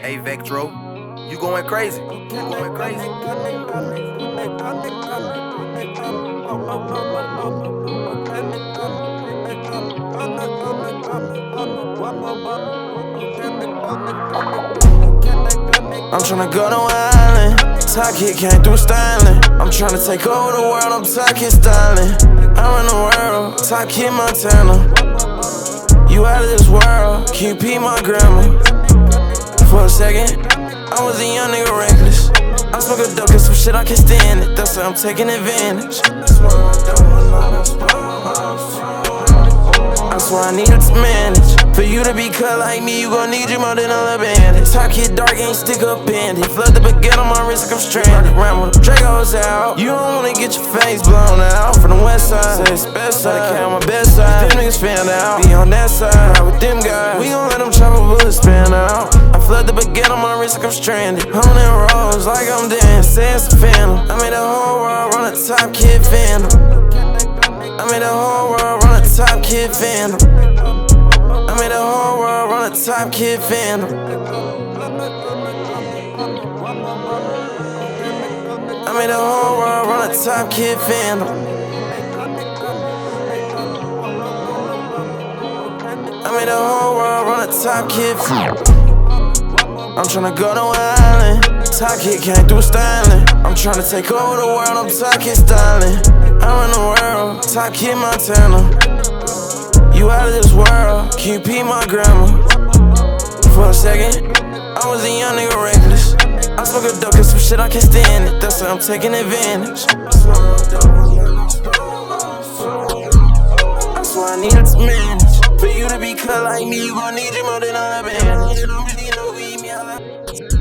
Hey Vectro, you going crazy. You going crazy. I'm tryna go to island. Top kid came through styling. I'm tryna take over the world. I'm top kid styling. I run the world. Top kid Montana. You out of this world. Can you be my grandma? For a second, I was a young nigga reckless. I smoke a dope, cause some shit I can't stand it. That's why I'm taking advantage. I swear I needed to manage. For you to be cut like me, you gon' need you more than a bandit. Top kid dark, ain't stick up bandit. Flood the baguette on my wrist like I'm stranded. Round with the Dracos out. You don't wanna get your face blown out. From the west side, say it's best side. I count my best side. Them niggas fan out. Be on that side, ride with them guys. We gon' let them chopper bullets span out. I flood the baguette on my wrist like I'm stranded. Holding rolls like I'm dancing. Say it's a phantom. I made the whole world run a top kid phantom. I made the whole world run a top kid phantom. I made the whole world run a top kid phantom. I made the whole world run a top kid phantom. I made the whole world run a top kid phantom. I'm tryna go to island. Top kid came through styling. I'm tryna take over the world. I'm top kid styling. I run the world. Top kid Montana. You out of this world. Can you be my grandma? For a second, I was a young nigga reckless. I smoke a dope, cause some shit I can't stand it. That's why I'm taking advantage. I swear I needed to manage. For you to be cut like me, you gon' need you more than all the band. You don't really know who eat me out.